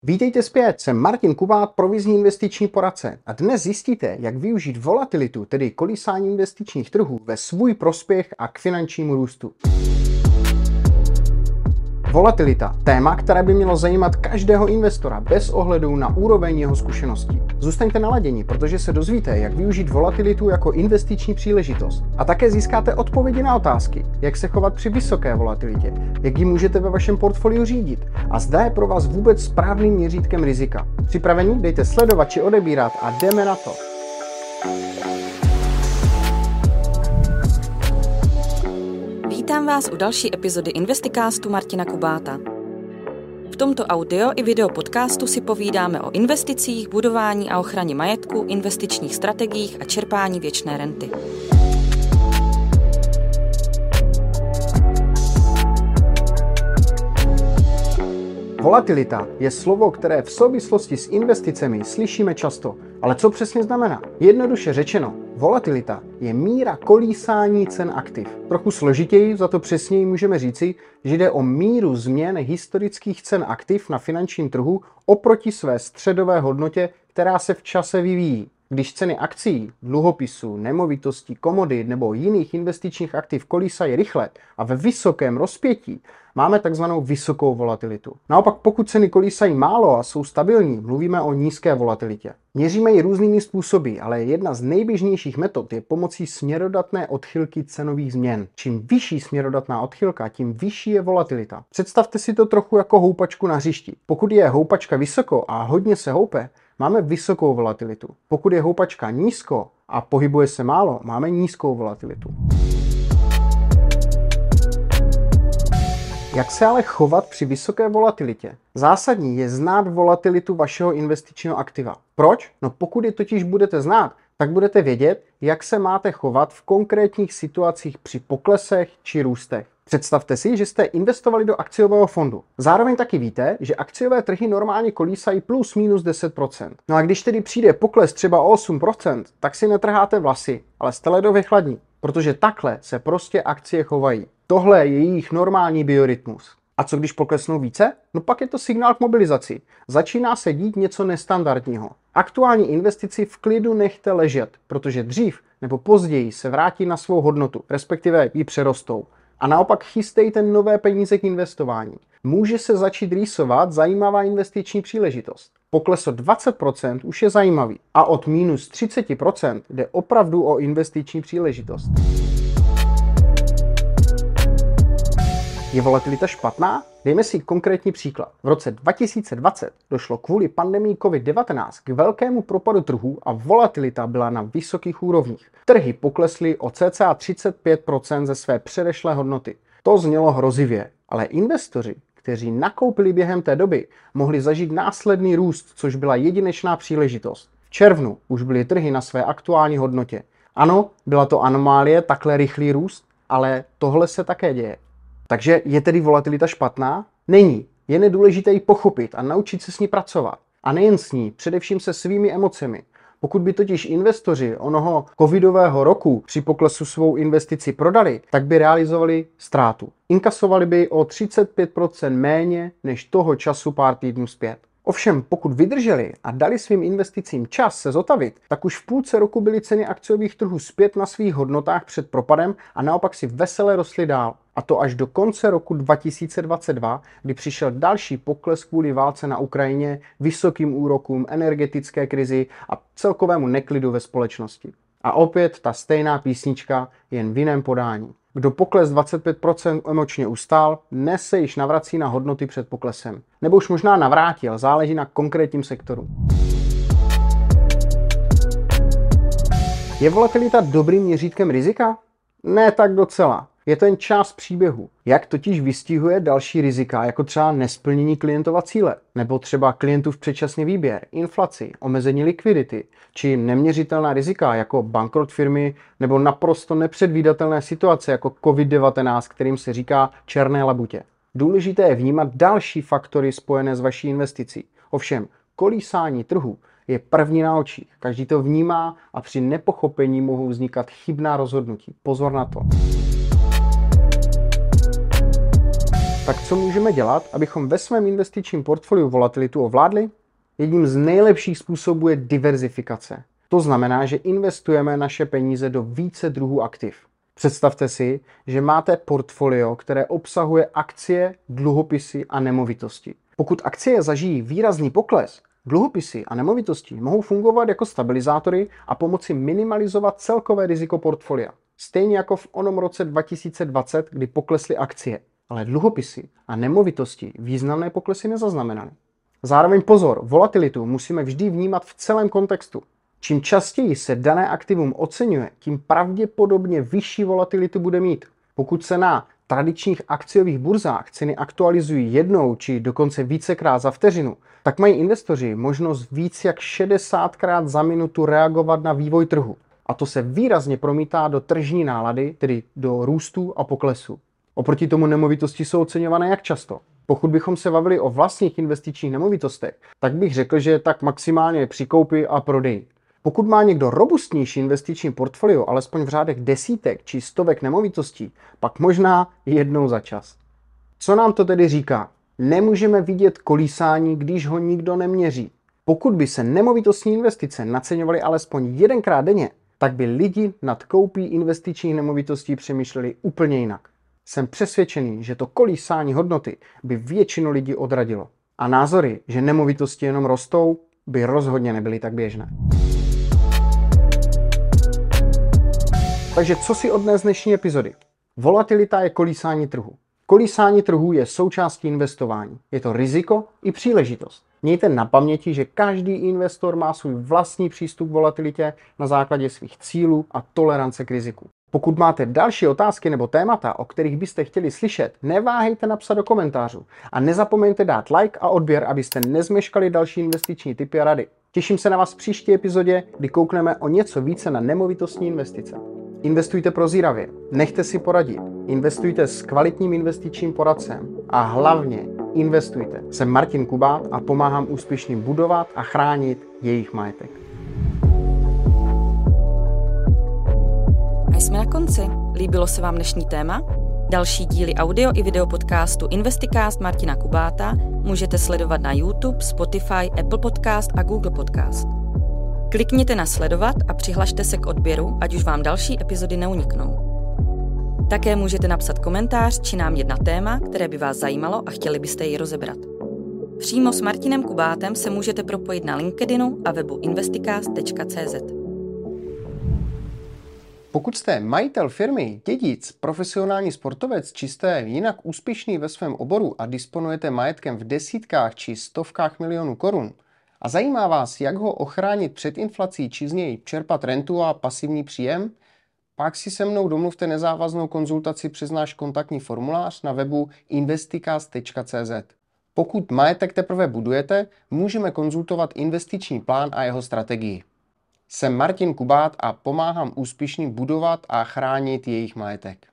Vítejte zpět, jsem Martin Kubát, provizní investiční poradce a dnes zjistíte, jak využít volatilitu, tedy kolísání investičních trhů, ve svůj prospěch a k finančnímu růstu. Volatilita, téma, které by mělo zajímat každého investora bez ohledu na úroveň jeho zkušeností. Zůstaňte naladěni, protože se dozvíte, jak využít volatilitu jako investiční příležitost. A také získáte odpovědi na otázky, jak se chovat při vysoké volatilitě, jak ji můžete ve vašem portfoliu řídit a zda je pro vás vůbec správným měřítkem rizika. Připraveni? Dejte sledovat či odebírat a jdeme na to. Vítám vás u další epizody Investicastu Martina Kubáta. V tomto audio i video podcastu si povídáme o investicích, budování a ochraně majetku, investičních strategiích a čerpání věčné renty. Volatilita je slovo, které v souvislosti s investicemi slyšíme často. Ale co přesně znamená? Jednoduše řečeno, volatilita je míra kolísání cen aktiv. Trochu složitěji, za to přesněji můžeme říci, že jde o míru změn historických cen aktiv na finančním trhu oproti své středové hodnotě, která se v čase vyvíjí. Když ceny akcií, dluhopisů, nemovitostí, komodit nebo jiných investičních aktiv kolísají rychle a ve vysokém rozpětí, máme takzvanou vysokou volatilitu. Naopak pokud ceny kolísají málo a jsou stabilní, mluvíme o nízké volatilitě. Měříme ji různými způsoby, ale jedna z nejběžnějších metod je pomocí směrodatné odchylky cenových změn. Čím vyšší směrodatná odchylka, tím vyšší je volatilita. Představte si to trochu jako houpačku na hřišti. Pokud je houpačka vysoko a hodně se houpe, máme vysokou volatilitu. Pokud je houpačka nízko a pohybuje se málo, máme nízkou volatilitu. Jak se ale chovat při vysoké volatilitě? Zásadní je znát volatilitu vašeho investičního aktiva. Proč? No pokud je totiž budete znát, tak budete vědět, jak se máte chovat v konkrétních situacích při poklesech či růstech. Představte si, že jste investovali do akciového fondu. Zároveň taky víte, že akciové trhy normálně kolísají plus minus 10%. No a když tedy přijde pokles třeba o 8%, tak si netrháte vlasy, ale jste ledově chladní, protože takhle se prostě akcie chovají. Tohle je jejich normální biorytmus. A co když poklesnou více? No pak je to signál k mobilizaci. Začíná se dít něco nestandardního. Aktuální investici v klidu nechte ležet, protože dřív nebo později se vrátí na svou hodnotu, respektive ji přerostou. A naopak chystejte nové peníze k investování. Může se začít rýsovat zajímavá investiční příležitost. Pokles o 20% už je zajímavý a od minus 30% jde opravdu o investiční příležitost. Je volatilita špatná? Dejme si konkrétní příklad. V roce 2020 došlo kvůli pandemii COVID-19 k velkému propadu trhů a volatilita byla na vysokých úrovních. Trhy poklesly o cca 35% ze své předešlé hodnoty. To znělo hrozivě, ale investoři, kteří nakoupili během té doby, mohli zažít následný růst, což byla jedinečná příležitost. V červnu už byly trhy na své aktuální hodnotě. Ano, byla to anomálie, takhle rychlý růst, ale tohle se také děje. Takže je tedy volatilita špatná? Není. Je nedůležité ji pochopit a naučit se s ní pracovat. A nejen s ní, především se svými emocemi. Pokud by totiž investoři onoho covidového roku při poklesu svou investici prodali, tak by realizovali ztrátu. Inkasovali by o 35% méně než toho času pár týdnů zpět. Ovšem, pokud vydrželi a dali svým investicím čas se zotavit, tak už v půlce roku byly ceny akciových trhů zpět na svých hodnotách před propadem a naopak si vesele rostly dál. A to až do konce roku 2022, kdy přišel další pokles kvůli válce na Ukrajině, vysokým úrokům, energetické krizi a celkovému neklidu ve společnosti. A opět ta stejná písnička, jen v jiném podání. Kdo pokles 25% emočně ustál, dnes se již navrací na hodnoty před poklesem. Nebo už možná navrátil, záleží na konkrétním sektoru. Je volatilita dobrým měřítkem rizika? Ne tak docela. Je to jen část příběhu. Jak totiž vystihuje další rizika, jako třeba nesplnění klientova cíle, nebo třeba klientův předčasný výběr, inflaci, omezení likvidity, či neměřitelná rizika, jako bankrot firmy, nebo naprosto nepředvídatelné situace, jako COVID-19, kterým se říká černé labutě. Důležité je vnímat další faktory spojené s vaší investicí. Ovšem, kolísání trhu je první na očích. Každý to vnímá a při nepochopení mohou vznikat chybná rozhodnutí. Pozor na to. Tak co můžeme dělat, abychom ve svém investičním portfoliu volatilitu ovládli? Jedním z nejlepších způsobů je diverzifikace. To znamená, že investujeme naše peníze do více druhů aktiv. Představte si, že máte portfolio, které obsahuje akcie, dluhopisy a nemovitosti. Pokud akcie zažijí výrazný pokles, dluhopisy a nemovitosti mohou fungovat jako stabilizátory a pomoci minimalizovat celkové riziko portfolia. Stejně jako v onom roce 2020, kdy poklesly akcie, ale dluhopisy a nemovitosti významné poklesy nezaznamenaly. Zároveň pozor, volatilitu musíme vždy vnímat v celém kontextu. Čím častěji se dané aktivum oceňuje, tím pravděpodobně vyšší volatilitu bude mít. Pokud se na tradičních akciových burzách ceny aktualizují jednou či dokonce vícekrát za vteřinu, tak mají investoři možnost víc jak 60krát za minutu reagovat na vývoj trhu. A to se výrazně promítá do tržní nálady, tedy do růstu a poklesu. Oproti tomu nemovitosti jsou oceňované jak často. Pokud bychom se bavili o vlastních investičních nemovitostech, tak bych řekl, že tak maximálně při koupi a prodeji. Pokud má někdo robustnější investiční portfolio, alespoň v řádech desítek či stovek nemovitostí, pak možná jednou za čas. Co nám to tedy říká? Nemůžeme vidět kolísání, když ho nikdo neměří. Pokud by se nemovitostní investice naceňovaly alespoň jedenkrát denně, tak by lidi nad koupí investičních nemovitostí přemýšleli úplně jinak. Jsem přesvědčený, že to kolísání hodnoty by většinu lidí odradilo. A názory, že nemovitosti jenom rostou, by rozhodně nebyly tak běžné. Takže co si odnést z dnešní epizody? Volatilita je kolísání trhu. Kolísání trhu je součástí investování. Je to riziko i příležitost. Mějte na paměti, že každý investor má svůj vlastní přístup k volatilitě na základě svých cílů a tolerance k riziku. Pokud máte další otázky nebo témata, o kterých byste chtěli slyšet, neváhejte napsat do komentářů a nezapomeňte dát like a odběr, abyste nezmeškali další investiční tipy a rady. Těším se na vás v příští epizodě, kdy koukneme o něco více na nemovitostní investice. Investujte prozíravě, nechte si poradit, investujte s kvalitním investičním poradcem a hlavně investujte. Jsem Martin Kubát a pomáhám úspěšným budovat a chránit jejich majetek. A jsme na konci. Líbilo se vám dnešní téma? Další díly audio i video podcastu Investicast Martina Kubáta můžete sledovat na YouTube, Spotify, Apple Podcast a Google Podcast. Klikněte na sledovat a přihlašte se k odběru, ať už vám další epizody neuniknou. Také můžete napsat komentář či námět na téma, které by vás zajímalo a chtěli byste ji rozebrat. Přímo s Martinem Kubátem se můžete propojit na LinkedInu a webu investicast.cz. Pokud jste majitel firmy, dědic, profesionální sportovec či jste jinak úspěšný ve svém oboru a disponujete majetkem v desítkách či stovkách milionů korun a zajímá vás, jak ho ochránit před inflací či z něj čerpat rentu a pasivní příjem, pak si se mnou domluvte nezávaznou konzultaci přes náš kontaktní formulář na webu investicast.cz. Pokud majetek teprve budujete, můžeme konzultovat investiční plán a jeho strategii. Jsem Martin Kubát a pomáhám úspěšným budovat a chránit jejich majetek.